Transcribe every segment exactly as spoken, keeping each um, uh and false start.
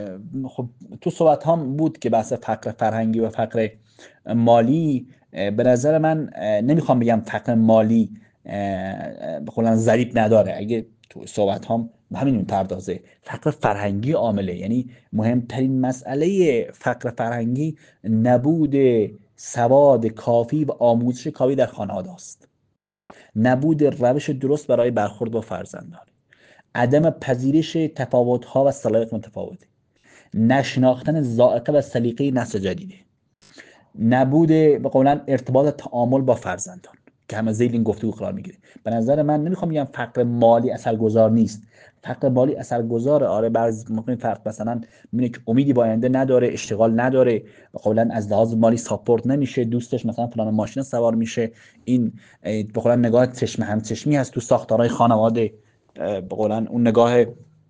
خب تو صحبت هم بود که بحث فقر فرهنگی و فقر مالی، به نظر من نمیخوام بگم فقر مالی بخوام ضریب نداره، اگه تو صحبت هم همین میپردازه، فقر فرهنگی عامله. یعنی مهمترین مسئله فقر فرهنگی نبود سواد کافی و آموزش کافی در خانواده است، نبود روش درست برای برخورد با فرزندان، عدم پذیرش تفاوت‌ها و صلاحیت متفاوته، نشناختن ذائقه و سلیقه نسل جدیده، نبود به قولن ارتباط تعامل با فرزندان که همه ذیل این گفتگو قرار میگیره. به نظر من نمیخوام بگم فقر مالی اثرگذار نیست، فقر مالی اثرگذاره. آره بعضی ممکن فرد مثلا میبینه که امیدی با آینده نداره، اشتغال نداره، به قولن از لحاظ مالی ساپورت نمیشه، دوستش مثلا فلان ماشین سوار میشه، این به قولن نگاه چشم همچشمی هست تو ساختارهای خانواده، به قولن اون نگاه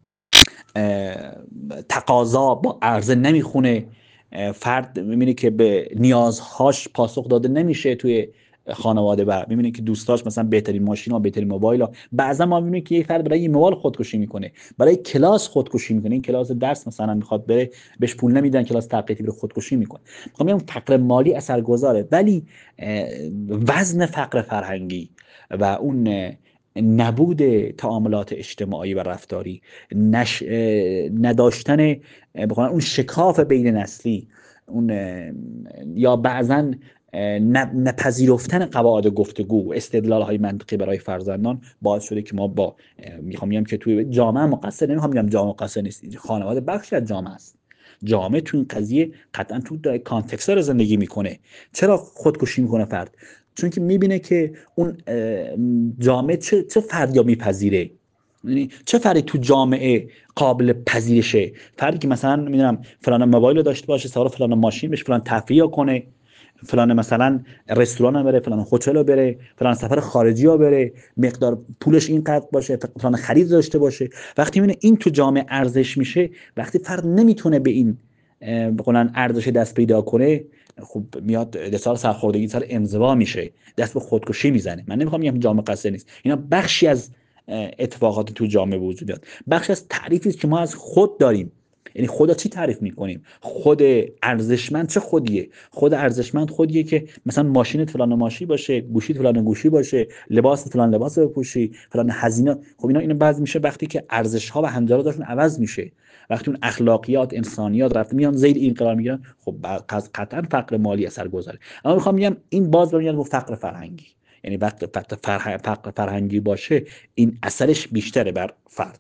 تقاضا با عرضه نمیخونه، فرد میبینه که به نیازهاش پاسخ داده نمیشه توی خانواده و میبینه که دوستاش مثلا بهترین ماشین و بهترین موبایل ها. بعضا ما میبینیم که یک فرد برای این موبایل خودکشی میکنه، برای کلاس خودکشی میکنه، این کلاس درس مثلا میخواد بره بهش پول نمیدن، کلاس تحقیقی بره خودکشی میکنه. میخوام بگم فقر مالی اثرگذاره، ولی وزن فقر فرهنگی و اون نبود تعاملات اجتماعی و رفتاری، نش... نداشتن بخوام اون شکاف بین نسلی، اون یا بعضا نپذیرفتن قواعد گفتگو و استدلال های منطقی برای فرزندان باعث شده که ما با میخوام بگم که توی جامعه مقصر، نمیخوام بگم جامعه مقصر نیست، خانواده بخشی از جامعه است. جامعه تو این قضیه قطعا تو کانتکست رو زندگی میکنه. چرا خودکشی میکنه فرد؟ چون که میبینه که اون جامعه چه چه فردی میپذیره، یعنی چه فردی تو جامعه قابل پذیرشه. فردی که مثلا میدونم فلان موبایل رو داشته باشه، سوار فلان ماشین بشه، فلان تفریح کنه، فلان مثلا رستوران رو بره، فلان هتل رو بره، فلان سفر خارجی رو بره، مقدار پولش اینقدر باشه، فلان خرید داشته باشه. وقتی میبینه این تو جامعه ارزش میشه، وقتی فرد نمیتونه به این به قولن ارزش دست پیدا کنه، خب میاد دچار سرخوردگی، سر انزوا میشه، دست به خودکشی میزنه. من نمیخوام بگم جامعه قصر نیست، اینا بخشی از اتفاقات تو جامعه وجود داره، بخش از تعریفی است که ما از خود داریم. یعنی خدا چی تعریف میکنیم؟ خود ارزشمند چه خودیه؟ خود ارزشمند خودیه که مثلا ماشینت فلان ماشین باشه، گوشیت فلان گوشی باشه، لباس فلان لباس بپوشی، فلان هزینه. خب اینا اینا بعض میشه وقتی که ارزش ها و هنجاراتشون عوض میشه، وقتی اون اخلاقیات انسانیات رفت میان زیر این قرار میگیرن، خب قطعا فقر مالی اثر گذاره. اما میخوام بگم این باز برمیاد به فقر فرهنگی، یعنی وقت فقر فرهنگی باشه این اثرش بیشتره بر فرد.